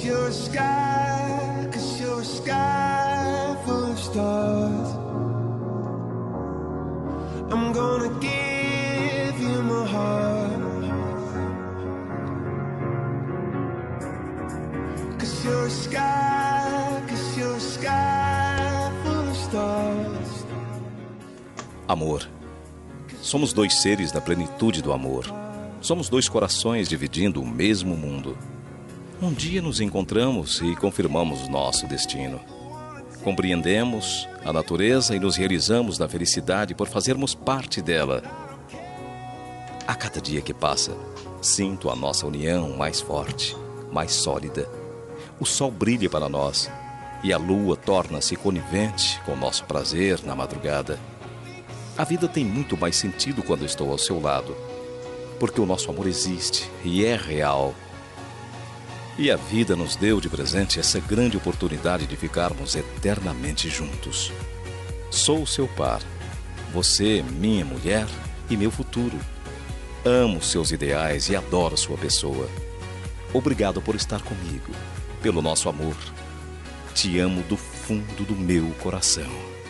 you're a sky full of stars. I'm gonna give you my heart. 'Cause you're a sky full of stars. Amor. Somos dois seres da plenitude do amor. Somos dois corações dividindo o mesmo mundo. Um dia nos encontramos e confirmamos nosso destino. Compreendemos a natureza e nos realizamos na felicidade por fazermos parte dela. A cada dia que passa, sinto a nossa união mais forte, mais sólida. O sol brilha para nós e a lua torna-se conivente com nosso prazer na madrugada. A vida tem muito mais sentido quando estou ao seu lado, porque o nosso amor existe e é real. E a vida nos deu de presente essa grande oportunidade de ficarmos eternamente juntos. Sou seu par, você, minha mulher e meu futuro. Amo seus ideais e adoro sua pessoa. Obrigado por estar comigo, pelo nosso amor. Te amo do fundo do meu coração.